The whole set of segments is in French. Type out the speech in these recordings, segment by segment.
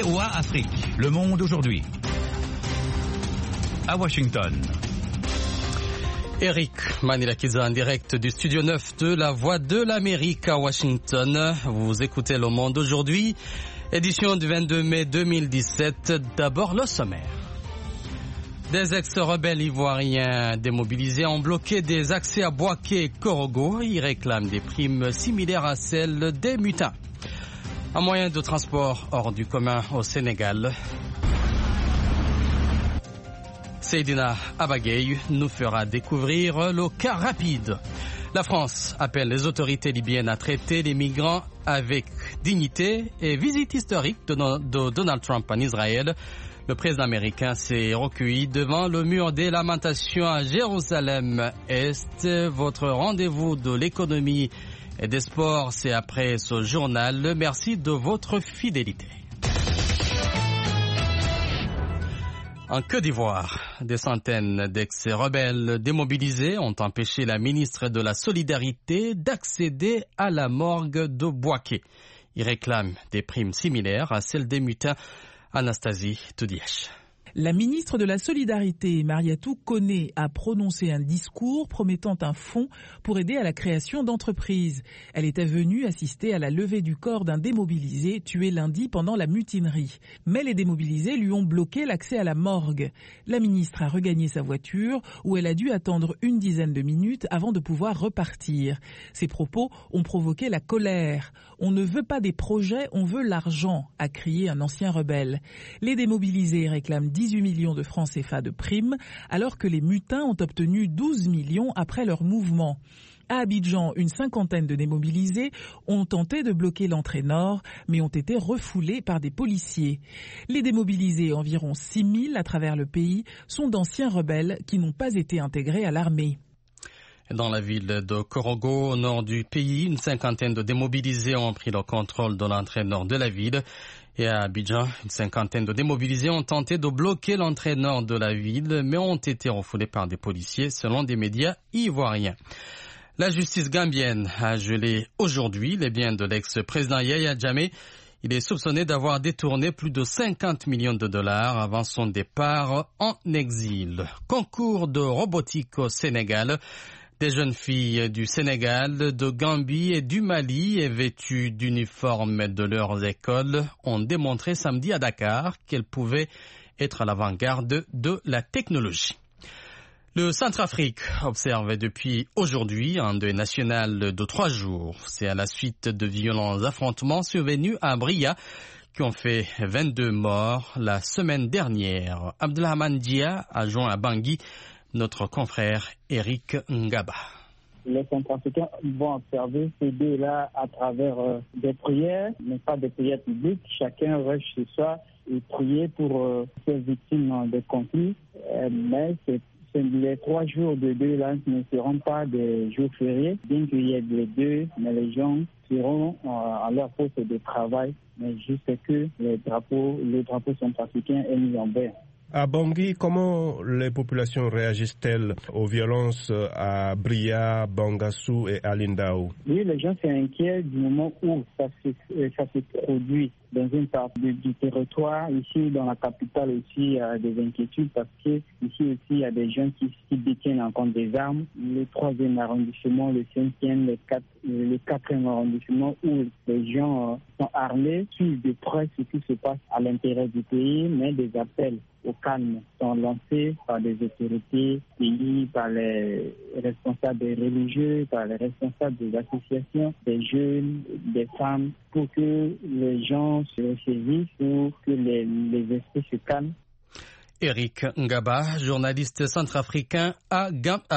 VOA Afrique, le monde aujourd'hui. À Washington. Eric Manilakiza en direct du studio 9 de La Voix de l'Amérique à Washington. Vous écoutez Le Monde aujourd'hui, édition du 22 mai 2017. D'abord le sommaire. Des ex-rebelles ivoiriens démobilisés ont bloqué des accès à Bouaké et Korogo. Ils réclament des primes similaires à celles des mutins. Un moyen de transport hors du commun au Sénégal. Seydina Abagay nous fera découvrir le cas rapide. La France appelle les autorités libyennes à traiter les migrants avec dignité et visite historique de Donald Trump en Israël. Le président américain s'est recueilli devant le mur des lamentations à Jérusalem-Est. Votre rendez-vous de l'économie et des sports, c'est après ce journal. Merci de votre fidélité. En Côte d'Ivoire, des centaines d'ex-rebelles démobilisés ont empêché la ministre de la Solidarité d'accéder à la morgue de Bouaké. Ils réclament des primes similaires à celles des mutins. Anastasie Toudièche. La ministre de la Solidarité, Mariatou Koné, a prononcé un discours promettant un fonds pour aider à la création d'entreprises. Elle était venue assister à la levée du corps d'un démobilisé tué lundi pendant la mutinerie. Mais les démobilisés lui ont bloqué l'accès à la morgue. La ministre a regagné sa voiture où elle a dû attendre une dizaine de minutes avant de pouvoir repartir. Ses propos ont provoqué la colère. On ne veut pas des projets, on veut l'argent, a crié un ancien rebelle. Les démobilisés réclament 18 millions de francs CFA de primes, alors que les mutins ont obtenu 12 millions après leur mouvement. À Abidjan, une cinquantaine de démobilisés ont tenté de bloquer l'entrée nord, mais ont été refoulés par des policiers. Les démobilisés, environ 6 000 à travers le pays, sont d'anciens rebelles qui n'ont pas été intégrés à l'armée. Dans la ville de Korogo, au nord du pays, une cinquantaine de démobilisés ont pris le contrôle de l'entrée nord de la ville. Et à Abidjan, une cinquantaine de démobilisés ont tenté de bloquer l'entrée nord de la ville, mais ont été refoulés par des policiers, selon des médias ivoiriens. La justice gambienne a gelé aujourd'hui les biens de l'ex-président Yaya Jammeh. Il est soupçonné d'avoir détourné plus de 50 millions de dollars avant son départ en exil. Concours de robotique au Sénégal. Des jeunes filles du Sénégal, de Gambie et du Mali, vêtues d'uniformes de leurs écoles, ont démontré samedi à Dakar qu'elles pouvaient être à l'avant-garde de la technologie. Le Centrafrique observe depuis aujourd'hui un deuil national de 3 jours. C'est à la suite de violents affrontements survenus à Bria qui ont fait 22 morts la semaine dernière. Abdelrahman Dia a joint à Bangui notre confrère Eric Ngaba. Les Centrafricains vont observer ces deux-là à travers des prières, mais pas des prières publiques. Chacun reste chez soi et prier pour ces victimes des conflits. Mais les 3 jours de deuil-là ne seront pas des jours fériés. Bien qu'il y ait les deux, mais les gens seront à leur poste de travail, mais juste que le drapeau centrafricain est mis en vert. À Bangui, comment les populations réagissent-elles aux violences à Bria, Bangassou et Alindao? Oui, les gens sont inquiets du moment où ça se produit dans une partie du territoire. Ici, dans la capitale aussi, il y a des inquiétudes parce que ici aussi, il y a des gens qui détiennent encore des armes. Le 3e arrondissement, le 5e, le 4e arrondissement où les gens sont armés, suivent de près ce qui se passe à l'intérieur du pays, mais des appels au calme sont lancés par les autorités pays, par les responsables religieux, par les responsables des associations, des jeunes, des femmes, pour que les gens se ressaisissent, pour que les esprits se calment. Eric Ngaba, journaliste centrafricain à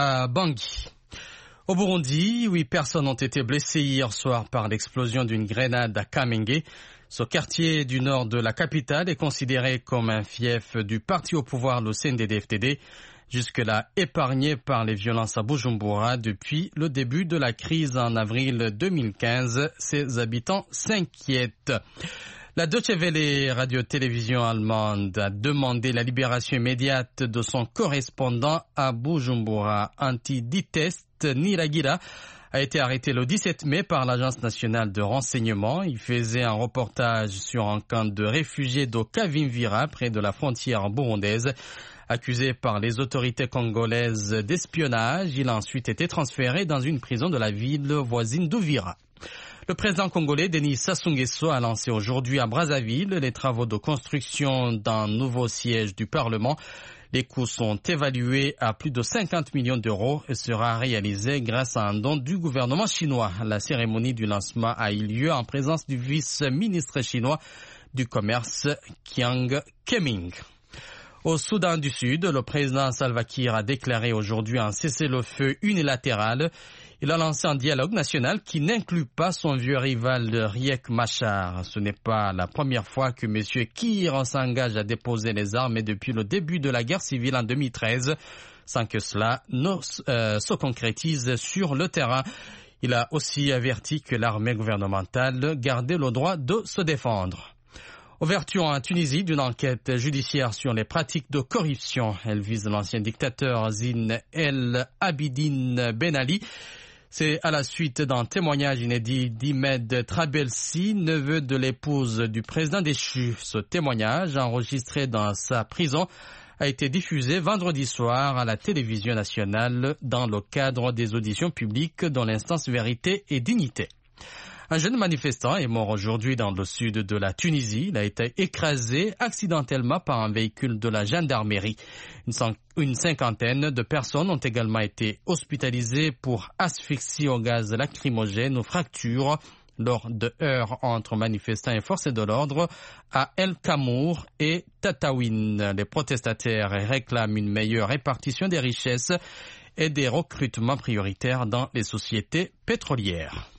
Bangui. Au Burundi, 8 personnes ont été blessées hier soir par l'explosion d'une grenade à Kamenge. Ce quartier du nord de la capitale est considéré comme un fief du parti au pouvoir, le CNDD-FDD, jusque-là épargné par les violences à Bujumbura depuis le début de la crise en avril 2015. Ses habitants s'inquiètent. La Deutsche Welle, radio-télévision allemande, a demandé la libération immédiate de son correspondant à Bujumbura. Antiditest Niragira a été arrêté le 17 mai par l'Agence nationale de renseignement. Il faisait un reportage sur un camp de réfugiés de Kavimvira, près de la frontière burundaise. Accusé par les autorités congolaises d'espionnage, il a ensuite été transféré dans une prison de la ville voisine d'Uvira. Le président congolais Denis Sassou Nguesso a lancé aujourd'hui à Brazzaville les travaux de construction d'un nouveau siège du Parlement. Les coûts sont évalués à plus de 50 millions d'euros et sera réalisé grâce à un don du gouvernement chinois. La cérémonie du lancement a eu lieu en présence du vice-ministre chinois du commerce Jiang Keming. Au Soudan du Sud, le président Salva Kiir a déclaré aujourd'hui un cessez-le-feu unilatéral. Il a lancé un dialogue national qui n'inclut pas son vieux rival Riek Machar. Ce n'est pas la première fois que M. Kiir s'engage à déposer les armes depuis le début de la guerre civile en 2013, sans que cela ne se concrétise sur le terrain. Il a aussi averti que l'armée gouvernementale gardait le droit de se défendre. Ouverture en Tunisie d'une enquête judiciaire sur les pratiques de corruption. Elle vise l'ancien dictateur Zine El Abidine Ben Ali. C'est à la suite d'un témoignage inédit d'Imed Trabelsi, neveu de l'épouse du président déchu. Ce témoignage, enregistré dans sa prison, a été diffusé vendredi soir à la télévision nationale dans le cadre des auditions publiques dans l'instance Vérité et Dignité. Un jeune manifestant est mort aujourd'hui dans le sud de la Tunisie. Il a été écrasé accidentellement par un véhicule de la gendarmerie. Une cinquantaine de personnes ont également été hospitalisées pour asphyxie au gaz lacrymogène ou fractures lors de heurts entre manifestants et forces de l'ordre à El Kamour et Tataouine. Les protestataires réclament une meilleure répartition des richesses et des recrutements prioritaires dans les sociétés pétrolières.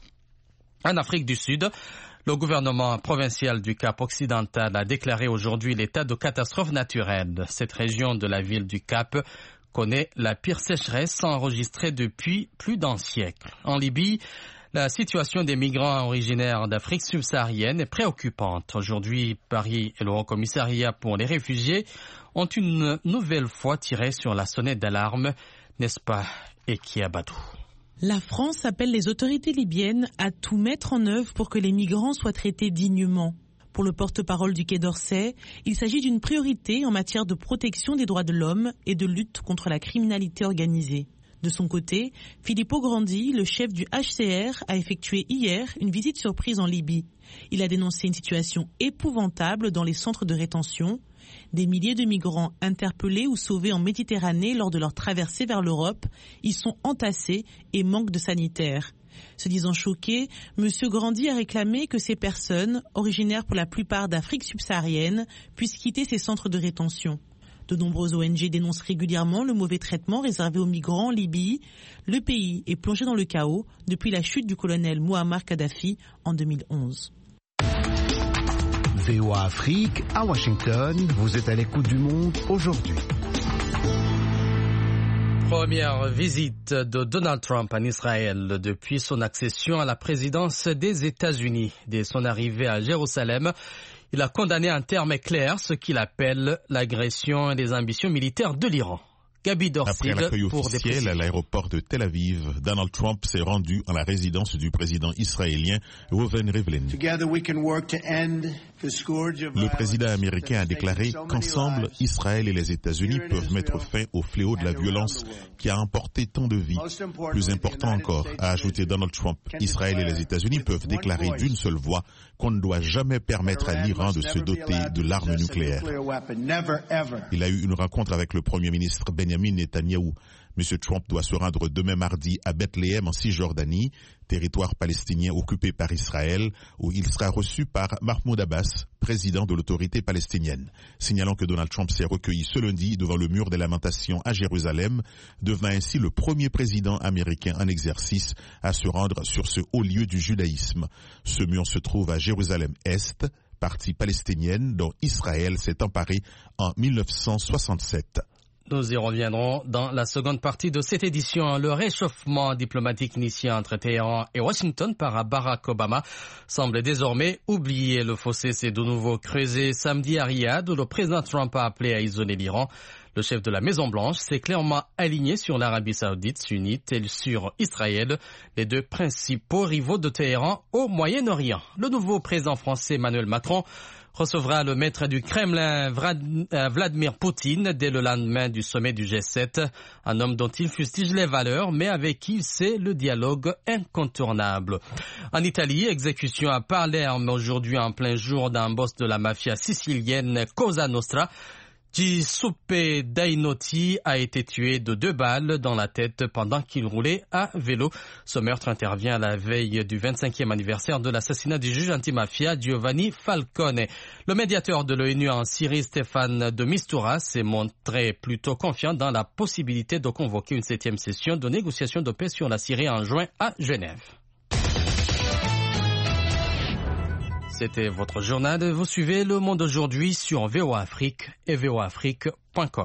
En Afrique du Sud, le gouvernement provincial du Cap occidental a déclaré aujourd'hui l'état de catastrophe naturelle. Cette région de la ville du Cap connaît la pire sécheresse enregistrée depuis plus d'un siècle. En Libye, la situation des migrants originaires d'Afrique subsaharienne est préoccupante. Aujourd'hui, Paris et le Haut-Commissariat pour les réfugiés ont une nouvelle fois tiré sur la sonnette d'alarme, n'est-ce pas, Eki Abadou? La France appelle les autorités libyennes à tout mettre en œuvre pour que les migrants soient traités dignement. Pour le porte-parole du Quai d'Orsay, il s'agit d'une priorité en matière de protection des droits de l'homme et de lutte contre la criminalité organisée. De son côté, Filippo Grandi, le chef du HCR, a effectué hier une visite surprise en Libye. Il a dénoncé une situation épouvantable dans les centres de rétention. Des milliers de migrants interpellés ou sauvés en Méditerranée lors de leur traversée vers l'Europe y sont entassés et manquent de sanitaires. Se disant choqué, M. Grandi a réclamé que ces personnes, originaires pour la plupart d'Afrique subsaharienne, puissent quitter ces centres de rétention. De nombreuses ONG dénoncent régulièrement le mauvais traitement réservé aux migrants en Libye. Le pays est plongé dans le chaos depuis la chute du colonel Mouammar Kadhafi en 2011. VOA Afrique, à Washington, vous êtes à l'écoute du monde aujourd'hui. Première visite de Donald Trump en Israël depuis son accession à la présidence des États-Unis. Dès son arrivée à Jérusalem, il a condamné en termes clairs ce qu'il appelle l'agression et les ambitions militaires de l'Iran. Gabi Dorsil. Après l'accueil officiel à l'aéroport de Tel Aviv, Donald Trump s'est rendu à la résidence du président israélien Reuven Rivlin. Le président américain a déclaré qu'ensemble, Israël et les États-Unis peuvent mettre fin au fléau de la violence qui a emporté tant de vies. Plus important encore, a ajouté Donald Trump, Israël et les États-Unis peuvent déclarer d'une seule voix qu'on ne doit jamais permettre à l'Iran de se doter de l'arme nucléaire. Il a eu une rencontre avec le premier ministre Benjamin Netanyahou. M. Trump doit se rendre demain mardi à Bethléem en Cisjordanie, territoire palestinien occupé par Israël, où il sera reçu par Mahmoud Abbas, président de l'autorité palestinienne. Signalons que Donald Trump s'est recueilli ce lundi devant le mur des lamentations à Jérusalem, devenant ainsi le premier président américain en exercice à se rendre sur ce haut lieu du judaïsme. Ce mur se trouve à Jérusalem-Est, partie palestinienne dont Israël s'est emparé en 1967. Nous y reviendrons dans la seconde partie de cette édition. Le réchauffement diplomatique initié entre Téhéran et Washington par Barack Obama semble désormais oublié. Le fossé s'est de nouveau creusé samedi à Riyad, où le président Trump a appelé à isoler l'Iran. Le chef de la Maison-Blanche s'est clairement aligné sur l'Arabie saoudite sunnite et sur Israël, les deux principaux rivaux de Téhéran au Moyen-Orient. Le nouveau président français Emmanuel Macron recevra le maître du Kremlin Vladimir Poutine dès le lendemain du sommet du G7, un homme dont il fustige les valeurs mais avec qui c'est le dialogue incontournable. En Italie, exécution à Palerme aujourd'hui en plein jour d'un boss de la mafia sicilienne Cosa Nostra. Giuseppe Dainotti a été tué de 2 balles dans la tête pendant qu'il roulait à vélo. Ce meurtre intervient à la veille du 25e anniversaire de l'assassinat du juge antimafia Giovanni Falcone. Le médiateur de l'ONU en Syrie, Stéphane de Mistura, s'est montré plutôt confiant dans la possibilité de convoquer une 7e session de négociation de paix sur la Syrie en juin à Genève. C'était votre journal. Vous suivez Le Monde aujourd'hui sur VOA Afrique et voaafrique.com.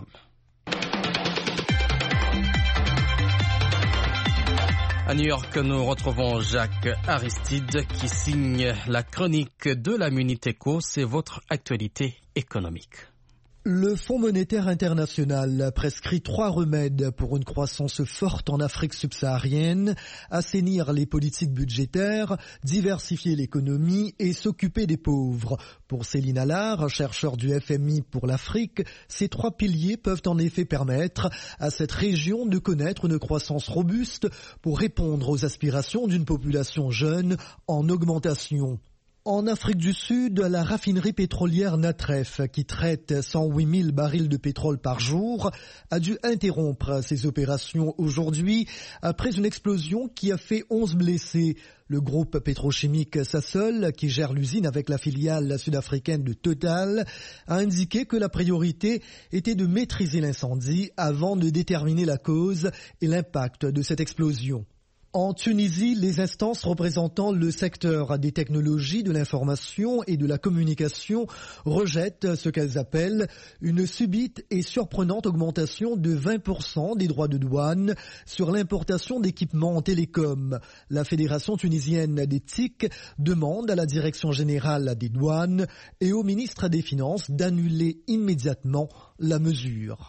À New York, nous retrouvons Jacques Aristide qui signe la chronique de la Minute Éco. C'est votre actualité économique. Le Fonds monétaire international prescrit 3 remèdes pour une croissance forte en Afrique subsaharienne: assainir les politiques budgétaires, diversifier l'économie et s'occuper des pauvres. Pour Céline Allard, chercheur du FMI pour l'Afrique, ces 3 piliers peuvent en effet permettre à cette région de connaître une croissance robuste pour répondre aux aspirations d'une population jeune en augmentation. En Afrique du Sud, la raffinerie pétrolière Natref, qui traite 108 000 barils de pétrole par jour, a dû interrompre ses opérations aujourd'hui après une explosion qui a fait 11 blessés. Le groupe pétrochimique Sasol, qui gère l'usine avec la filiale sud-africaine de Total, a indiqué que la priorité était de maîtriser l'incendie avant de déterminer la cause et l'impact de cette explosion. En Tunisie, les instances représentant le secteur des technologies, de l'information et de la communication rejettent ce qu'elles appellent une subite et surprenante augmentation de 20% des droits de douane sur l'importation d'équipements en télécom. La Fédération tunisienne des TIC demande à la Direction générale des douanes et au ministre des Finances d'annuler immédiatement la mesure.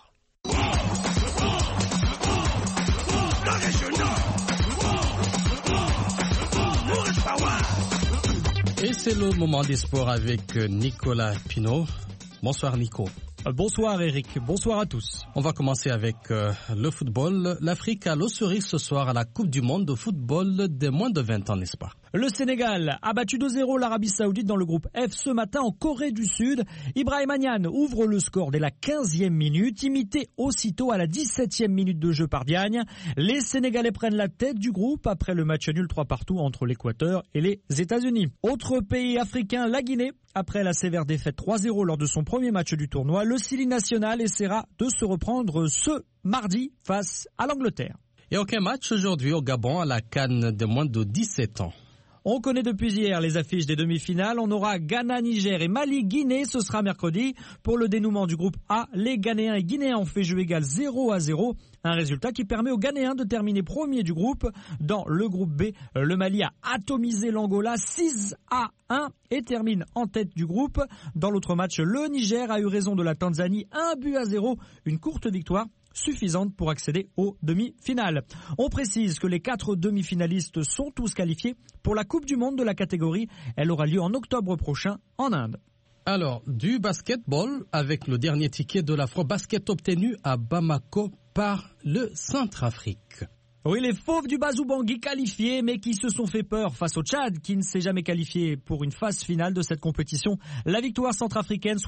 Et c'est le moment des sports avec Nicolas Pinault. Bonsoir Nico. Bonsoir Eric, bonsoir à tous. On va commencer avec le football. L'Afrique a l'osserie ce soir à la Coupe du Monde de football des moins de 20 ans, n'est-ce pas? Le Sénégal a battu 2-0 l'Arabie Saoudite dans le groupe F ce matin en Corée du Sud. Ibrahima Niane ouvre le score dès la 15e minute, imité aussitôt à la 17e minute de jeu par Diagne. Les Sénégalais prennent la tête du groupe après le match nul 3-3 entre l'Équateur et les États-Unis. Autre pays africain, la Guinée. Après la sévère défaite 3-0 lors de son premier match du tournoi, le Sili national essaiera de se reprendre ce mardi face à l'Angleterre. Et aucun match aujourd'hui au Gabon à la CAN de moins de 17 ans. On connaît depuis hier les affiches des demi-finales. On aura Ghana-Niger et Mali-Guinée. Ce sera mercredi. Pour le dénouement du groupe A, les Ghanéens et Guinéens ont fait jeu égal 0-0. Un résultat qui permet aux Ghanéens de terminer premier du groupe. Dans le groupe B, le Mali a atomisé l'Angola 6-1 et termine en tête du groupe. Dans l'autre match, le Niger a eu raison de la Tanzanie 1-0. Une courte victoire suffisante pour accéder aux demi-finales. On précise que les 4 demi-finalistes sont tous qualifiés pour la Coupe du Monde de la catégorie. Elle aura lieu en octobre prochain en Inde. Alors, du basketball avec le dernier ticket de l'Afro-Basket obtenu à Bamako par le Centrafrique. Oui, les fauves du Bazou Bangui qualifiés, mais qui se sont fait peur face au Tchad, qui ne s'est jamais qualifié pour une phase finale de cette compétition. La victoire centrafricaine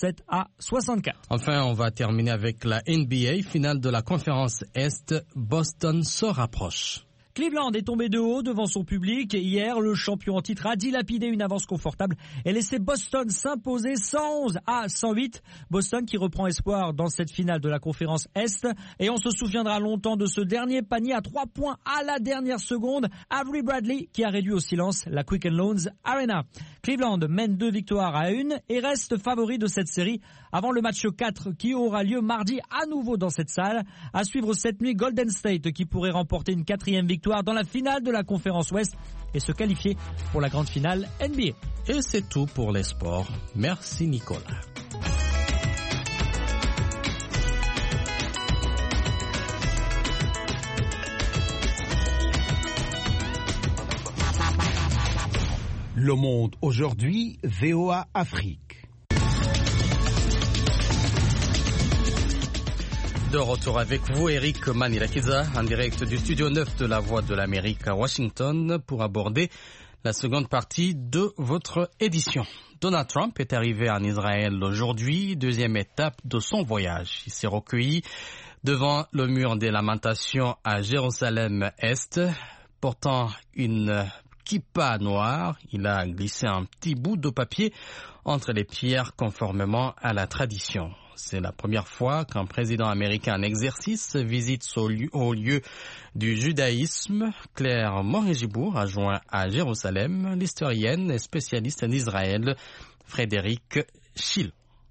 67-64. Enfin, on va terminer avec la NBA, finale de la conférence Est. Boston se rapproche. Cleveland est tombé de haut devant son public. Hier, le champion en titre a dilapidé une avance confortable et laissé Boston s'imposer 111-108. Boston qui reprend espoir dans cette finale de la conférence Est. Et on se souviendra longtemps de ce dernier panier à 3 points à la dernière seconde. Avery Bradley qui a réduit au silence la Quicken Loans Arena. Cleveland mène 2-1 et reste favori de cette série avant le match 4 qui aura lieu mardi à nouveau dans cette salle. À suivre cette nuit, Golden State qui pourrait remporter une 4e victoire dans la finale de la conférence Ouest et se qualifier pour la grande finale NBA. Et c'est tout pour les sports. Merci Nicolas. Le Monde aujourd'hui, VOA Afrique. De retour avec vous, Eric Manilakiza, en direct du studio 9 de la Voix de l'Amérique à Washington, pour aborder la seconde partie de votre édition. Donald Trump est arrivé en Israël aujourd'hui, deuxième étape de son voyage. Il s'est recueilli devant le mur des lamentations à Jérusalem-Est, portant une kippa noire. Il a glissé un petit bout de papier entre les pierres conformément à la tradition. C'est la première fois qu'un président américain en exercice visite au lieu du judaïsme. Claire Morégibourg a joint à Jérusalem l'historienne et spécialiste en Israël, Frédéric Schill.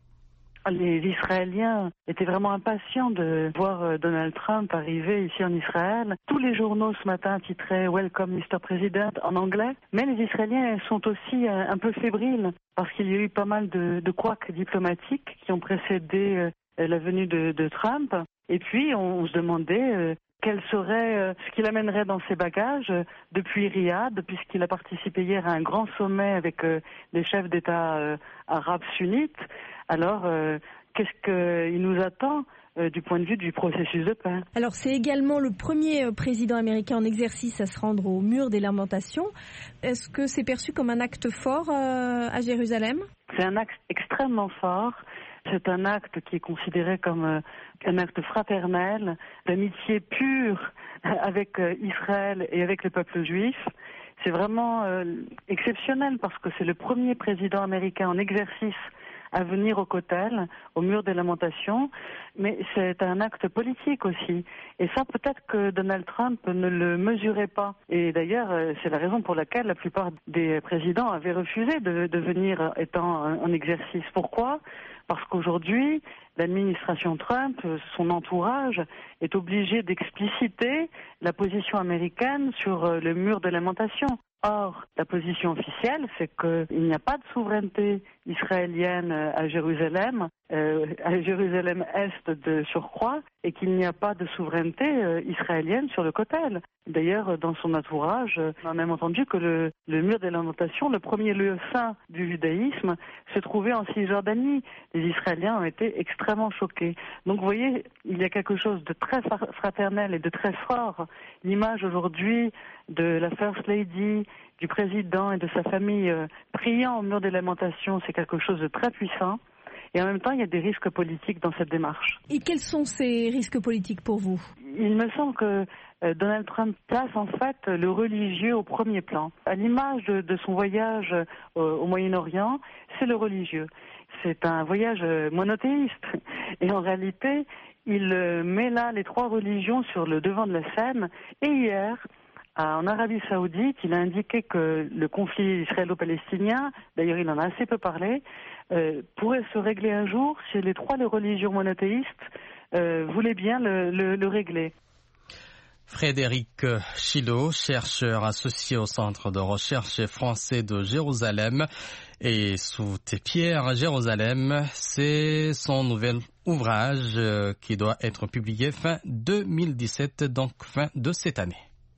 Les Israéliens étaient vraiment impatients de voir Donald Trump arriver ici en Israël. Tous les journaux ce matin titraient « Welcome Mr. President » en anglais. Mais les Israéliens sont aussi un peu fébriles parce qu'il y a eu pas mal de couacs diplomatiques qui ont précédé la venue de Trump. Et puis on se demandait quel serait ce qu'il amènerait dans ses bagages depuis Riyad, puisqu'il a participé hier à un grand sommet avec les chefs d'État arabes sunnites. Alors, qu'est-ce qu'il nous attend du point de vue du processus de paix? Alors, c'est également le premier président américain en exercice à se rendre au mur des lamentations. Est-ce que c'est perçu comme un acte fort à Jérusalem? C'est un acte extrêmement fort. C'est un acte qui est considéré comme un acte fraternel, d'amitié pure avec Israël et avec le peuple juif. C'est vraiment exceptionnel parce que c'est le premier président américain en exercice à venir au Kotel, au mur des lamentations, mais c'est un acte politique aussi. Et ça, peut-être que Donald Trump ne le mesurait pas. Et d'ailleurs, c'est la raison pour laquelle la plupart des présidents avaient refusé de venir étant en exercice. Pourquoi ? Parce qu'aujourd'hui, l'administration Trump, son entourage, est obligé d'expliciter la position américaine sur le mur de lamentation. Or, la position officielle, c'est qu'il n'y a pas de souveraineté israélienne à Jérusalem Est de surcroît, et qu'il n'y a pas de souveraineté israélienne sur le Kotel. D'ailleurs, dans son entourage, on a même entendu que le mur des lamentations, le premier lieu saint du judaïsme, se trouvait en Cisjordanie. Les Israéliens ont été extrêmement choqués. Donc, vous voyez, il y a quelque chose de très fraternel et de très fort. L'image aujourd'hui de la First Lady, du président et de sa famille priant au mur des lamentations, c'est quelque chose de très puissant. Et en même temps, il y a des risques politiques dans cette démarche. Et quels sont ces risques politiques pour vous ? Il me semble que Donald Trump place en fait le religieux au premier plan. À l'image de son voyage au Moyen-Orient, c'est le religieux. C'est un voyage monothéiste. Et en réalité, il met là les trois religions sur le devant de la scène. Et hier, en Arabie Saoudite, il a indiqué que le conflit israélo-palestinien, d'ailleurs il en a assez peu parlé, pourrait se régler un jour si les religions monothéistes voulaient bien le régler. Frédéric Chilo, chercheur associé au Centre de recherche français de Jérusalem. Et Sous tes pierres, Jérusalem, c'est son nouvel ouvrage qui doit être publié fin 2017, donc fin de cette année.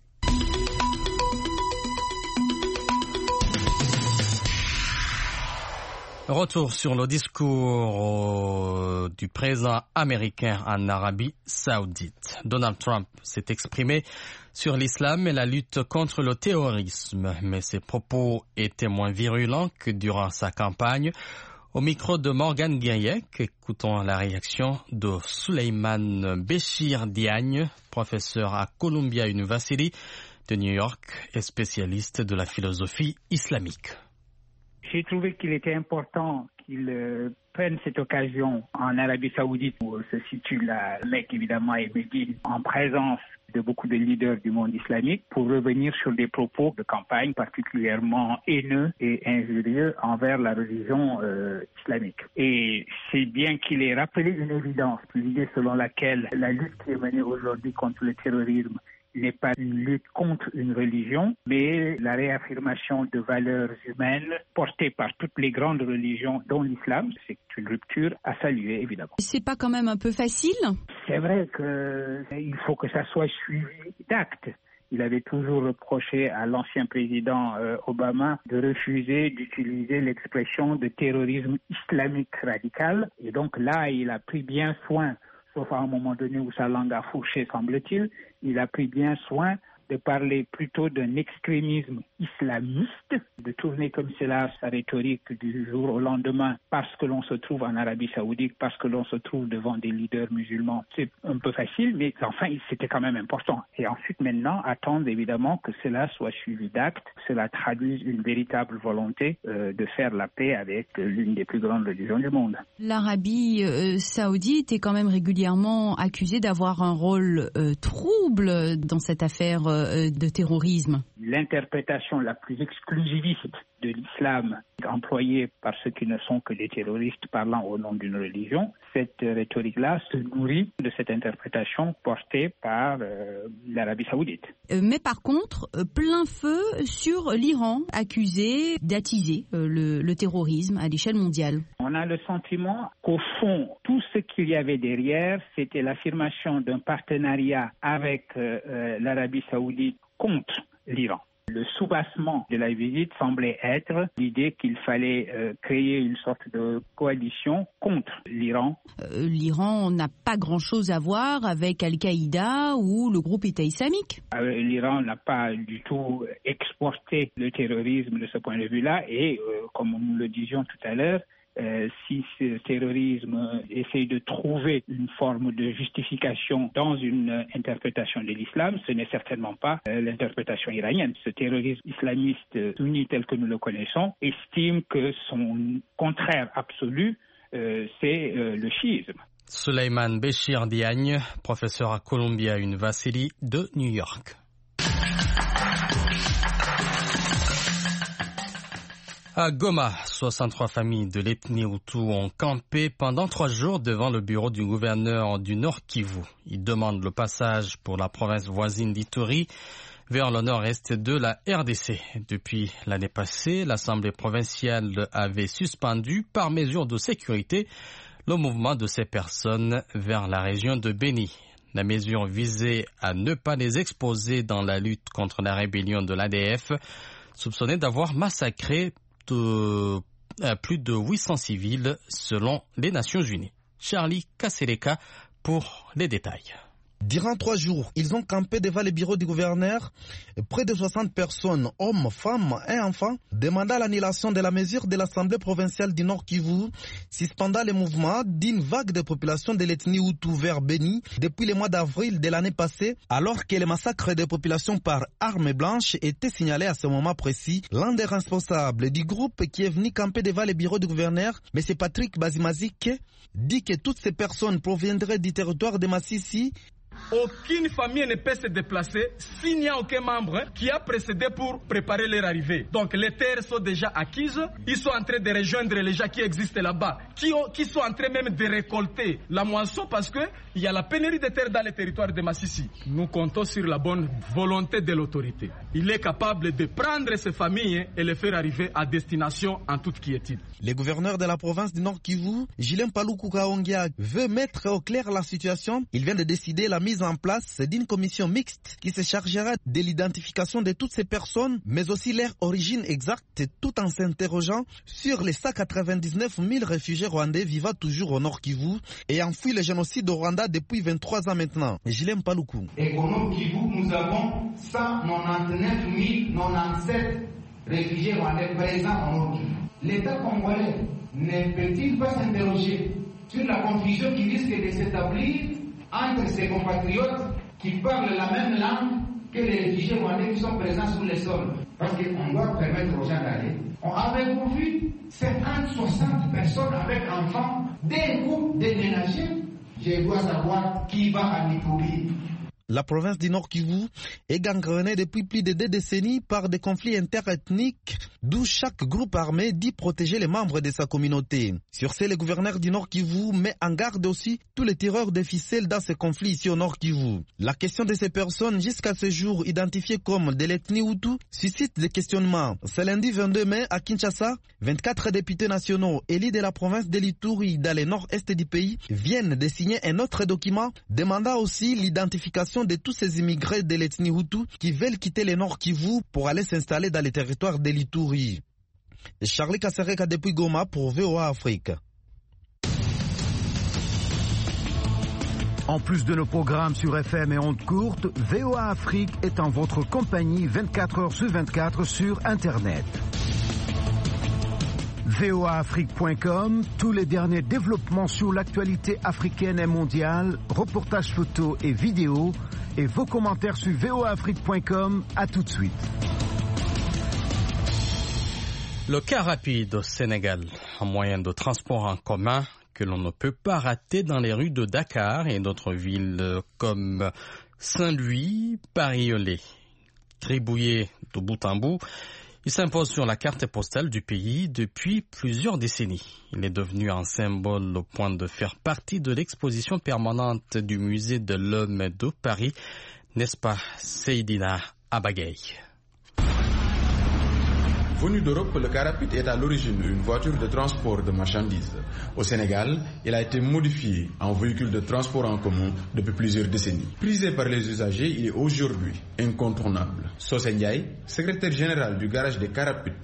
Retour sur le discours du président américain en Arabie Saoudite. Donald Trump s'est exprimé sur l'islam et la lutte contre le terrorisme, mais ses propos étaient moins virulents que durant sa campagne. Au micro de Morgan Guiriec, écoutons la réaction de Souleymane Béchir Diagne, professeur à Columbia University de New York et spécialiste de la philosophie islamique. J'ai trouvé qu'il était important qu'il prenne cette occasion en Arabie Saoudite où se situe la Mecque évidemment et Médine en présence de beaucoup de leaders du monde islamique pour revenir sur des propos de campagne particulièrement haineux et injurieux envers la religion islamique. Et c'est bien qu'il ait rappelé une évidence, l'idée selon laquelle la lutte qui est menée aujourd'hui contre le terrorisme n'est pas une lutte contre une religion, mais la réaffirmation de valeurs humaines portées par toutes les grandes religions, dont l'islam. C'est une rupture à saluer, évidemment. C'est pas quand même un peu facile ? C'est vrai qu'il faut que ça soit suivi d'actes. il avait toujours reproché à l'ancien président Obama de refuser d'utiliser l'expression de terrorisme islamique radical. Et donc là, il a pris bien soin, sauf à un moment donné où sa langue a fourché, semble-t-il, il a pris bien soin de parler plutôt d'un extrémisme islamiste, de tourner comme cela sa rhétorique du jour au lendemain parce que l'on se trouve en Arabie Saoudite, parce que l'on se trouve devant des leaders musulmans. C'est un peu facile, mais enfin, c'était quand même important. Et ensuite, maintenant, attendre évidemment que cela soit suivi d'actes, que cela traduise une véritable volonté de faire la paix avec l'une des plus grandes religions du monde. L'Arabie Saoudite est quand même régulièrement accusée d'avoir un rôle trouble dans cette affaire de terrorisme. L'interprétation la plus exclusiviste de l'islam employée par ceux qui ne sont que des terroristes parlant au nom d'une religion, cette rhétorique-là se nourrit de cette interprétation portée par l'Arabie Saoudite. Mais par contre, plein feu sur l'Iran, accusé d'attiser le terrorisme à l'échelle mondiale. On a le sentiment qu'au fond, tout ce qu'il y avait derrière, c'était l'affirmation d'un partenariat avec l'Arabie Saoudite contre l'Iran. Le soubassement de la visite semblait être l'idée qu'il fallait créer une sorte de coalition contre l'Iran. L'Iran n'a pas grand-chose à voir avec Al-Qaïda ou le groupe État islamique. L'Iran n'a pas du tout exporté le terrorisme de ce point de vue-là et, comme nous le disions tout à l'heure, si ce terrorisme essaye de trouver une forme de justification dans une interprétation de l'islam, ce n'est certainement pas l'interprétation iranienne. Ce terrorisme islamiste sunni tel que nous le connaissons estime que son contraire absolu, c'est le chiisme. Souleymane Béchir Diagne, professeur à Columbia University de New York. À Goma, 63 familles de l'ethnie Hutu ont campé pendant 3 jours devant le bureau du gouverneur du Nord Kivu. Ils demandent le passage pour la province voisine d'Ituri vers le nord-est de la RDC. Depuis l'année passée, l'Assemblée provinciale avait suspendu par mesure de sécurité le mouvement de ces personnes vers la région de Beni. La mesure visait à ne pas les exposer dans la lutte contre la rébellion de l'ADF, soupçonnée d'avoir massacré plus de 800 civils selon les Nations Unies. Charlie Kassereka pour les détails. Durant 3 jours, ils ont campé devant les bureaux du gouverneur. Près de 60 personnes, hommes, femmes et enfants, demandant l'annulation de la mesure de l'Assemblée provinciale du Nord Kivu, suspendant le mouvement d'une vague de population de l'ethnie Hutu vers Beni depuis le mois d'avril de l'année passée, alors que le massacre des populations par armes blanches était signalé à ce moment précis. L'un des responsables du groupe qui est venu camper devant les bureaux du gouverneur, M. Patrick Bazimazik, dit que toutes ces personnes proviendraient du territoire de Massissi. Aucune famille ne peut se déplacer s'il n'y a aucun membre qui a précédé pour préparer leur arrivée. Donc les terres sont déjà acquises, ils sont en train de rejoindre les gens qui existent là-bas, qui sont en train même de récolter la moisson parce qu'il y a la pénurie de terres dans le territoire de Massissi. Nous comptons sur la bonne volonté de l'autorité. Il est capable de prendre ces familles et les faire arriver à destination en toute quiétude. Le gouverneur de la province du Nord Kivu, Julien Paluku Kaongia, veut mettre au clair la situation. Il vient de décider la mise en place d'une commission mixte qui se chargera de l'identification de toutes ces personnes, mais aussi leur origine exacte, tout en s'interrogeant sur les 199 000 réfugiés rwandais vivant toujours au Nord Kivu et enfouis le génocide au Rwanda depuis 23 ans maintenant. Julien Paluku. Et au Nord Kivu, nous avons 199 097 réfugiés rwandais présents au Nord Kivu. L'État congolais ne peut-il pas s'interroger sur la confusion qui risque de s'établir entre ses compatriotes qui parlent la même langue que les réfugiés rwandais qui sont présents sur le sol? Parce qu'on doit permettre aux gens d'aller. On avait vu 50-60 personnes avec enfants d'un coup déménagés. Je dois savoir qui va à Ituri. La province du Nord Kivu est gangrenée depuis plus de 2 décennies par des conflits interethniques, d'où chaque groupe armé dit protéger les membres de sa communauté. Sur ce, le gouverneur du Nord Kivu met en garde aussi tous les tireurs de ficelles dans ces conflits ici au Nord Kivu. La question de ces personnes, jusqu'à ce jour identifiées comme de l'ethnie Hutu, suscite des questionnements. Ce lundi 22 mai, à Kinshasa, 24 députés nationaux élus de la province de l'Ituri dans le nord-est du pays viennent de signer un autre document demandant aussi l'identification situation de tous ces immigrés de l'ethnie Hutu qui veulent quitter le Nord Kivu pour aller s'installer dans les territoires de l'Ituri. Charlie Kasereka depuis Goma pour VOA Afrique. En plus de nos programmes sur FM et ondes courtes, VOA Afrique est en votre compagnie 24 heures sur 24 sur Internet. voaafrique.com, tous les derniers développements sur l'actualité africaine et mondiale, reportages photos et vidéos, et vos commentaires sur voaafrique.com. À tout de suite. Le car rapide au Sénégal, un moyen de transport en commun que l'on ne peut pas rater dans les rues de Dakar et d'autres villes comme Saint-Louis, Paris-Olé. Tribouillé de bout en bout, il s'impose sur la carte postale du pays depuis plusieurs décennies. Il est devenu un symbole au point de faire partie de l'exposition permanente du musée de l'homme de Paris, n'est-ce pas, Seydina Abagay? Venu d'Europe, le car rapide est à l'origine une voiture de transport de marchandises. Au Sénégal, il a été modifié en véhicule de transport en commun depuis plusieurs décennies. Prisé par les usagers, il est aujourd'hui incontournable. Sosé Ndiaye, secrétaire général du garage des car rapides.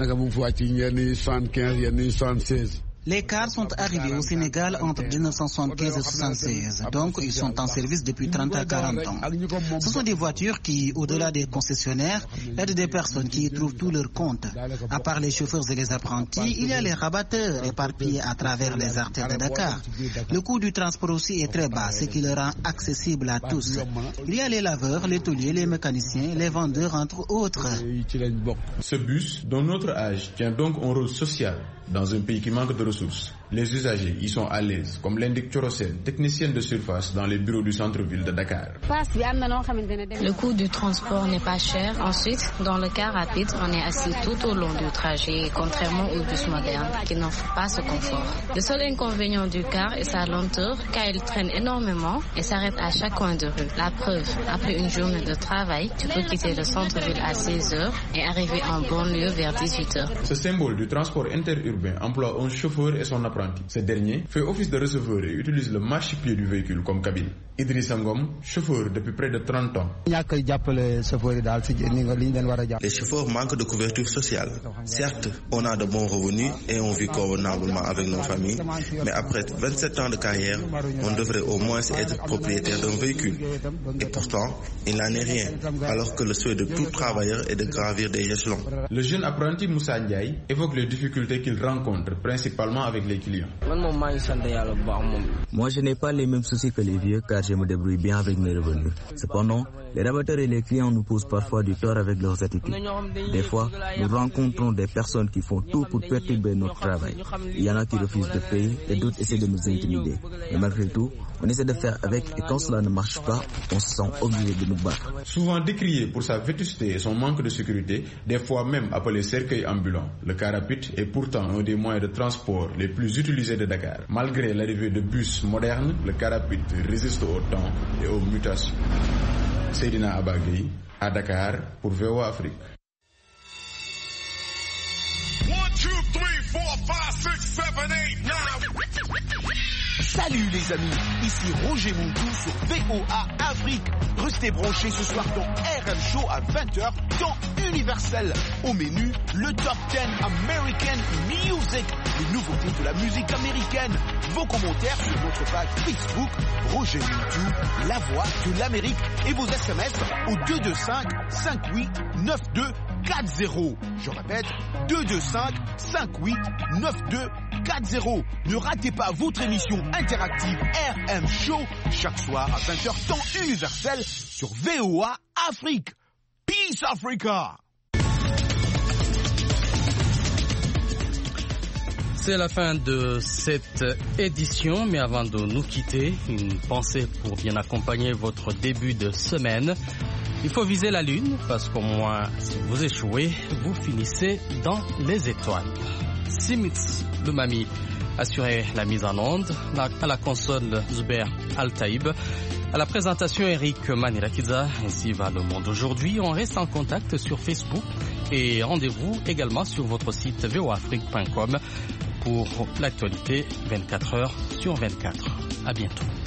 Les cars sont arrivés au Sénégal entre 1975 et 1976, donc ils sont en service depuis 30 à 40 ans. Ce sont des voitures qui, au-delà des concessionnaires, aident des personnes qui y trouvent tout leur compte. À part les chauffeurs et les apprentis, il y a les rabatteurs éparpillés à travers les artères de Dakar. Le coût du transport aussi est très bas, ce qui le rend accessible à tous. Il y a les laveurs, les tôliers, les mécaniciens, les vendeurs, entre autres. Ce bus, dont notre âge, tient donc un rôle social dans un pays qui manque de ressources. Les usagers y sont à l'aise, comme l'indique Thiorocène, technicienne de surface dans les bureaux du centre-ville de Dakar. Le coût du transport n'est pas cher. Ensuite, dans le car rapide, on est assis tout au long du trajet, contrairement aux bus modernes qui n'offrent pas ce confort. Le seul inconvénient du car est sa lenteur, car il traîne énormément et s'arrête à chaque coin de rue. La preuve, après une journée de travail, tu peux quitter le centre-ville à 16 h et arriver en banlieue vers 18 h. Ce symbole du transport interurbain emploie un chauffeur et son apprenti. Ce dernier fait office de receveur et utilise le marchepied du véhicule comme cabine. Idrissa Ngom, chauffeur depuis près de 30 ans. Les chauffeurs manquent de couverture sociale. Certes, on a de bons revenus et on vit convenablement avec nos familles, mais après 27 ans de carrière, on devrait au moins être propriétaire d'un véhicule. Et pourtant, il n'en est rien, alors que le souhait de tout travailleur est de gravir des échelons. Le jeune apprenti Moussa Ndiaye évoque les difficultés qu'il rencontre, principalement avec les clients. Moi, je n'ai pas les mêmes soucis que les vieux car je me débrouille bien avec mes revenus. Cependant, les rabatteurs et les clients nous posent parfois du tort avec leurs attitudes. Des fois, nous rencontrons des personnes qui font tout pour perturber notre travail. Il y en a qui refusent de payer et d'autres essaient de nous intimider. Et malgré tout, on essaie de faire avec et quand cela ne marche pas, on se sent obligé de nous battre. Souvent décrié pour sa vétusté et son manque de sécurité, des fois même appelé cercueil ambulant, le car rapide est pourtant un des moyens de transport les plus utilisés de Dakar. Malgré l'arrivée de bus modernes, le car rapide résiste au temps et aux mutations. Seydina Abagay, à Dakar, pour VOA Afrique. 1, 2, 3, 4, 5, 6, 7, 8, 9. Salut les amis, ici Roger Mountou sur VOA Afrique. Restez branchés ce soir dans RM Show à 20h, temps universel. Au menu, le Top 10 American Music, les nouveautés de la musique américaine. Vos commentaires sur notre page Facebook, Roger Mountou, la voix de l'Amérique. Et vos SMS au 225 58 92 40. Je répète, 225 58 92 40. Ne ratez pas votre émission interactive RM Show chaque soir à 20h temps universel sur VOA Afrique. Peace Africa. C'est la fin de cette édition, mais avant de nous quitter, une pensée pour bien accompagner votre début de semaine. Il faut viser la lune parce qu'au moins, si vous échouez, vous finissez dans les étoiles. Simitz Lumami assurait la mise en onde, à la console Zuber Al-Taïb, à la présentation Eric Manirakiza. Ainsi va le monde aujourd'hui. On reste en contact sur Facebook et rendez-vous également sur votre site voafrique.com pour l'actualité 24 heures sur 24. À bientôt.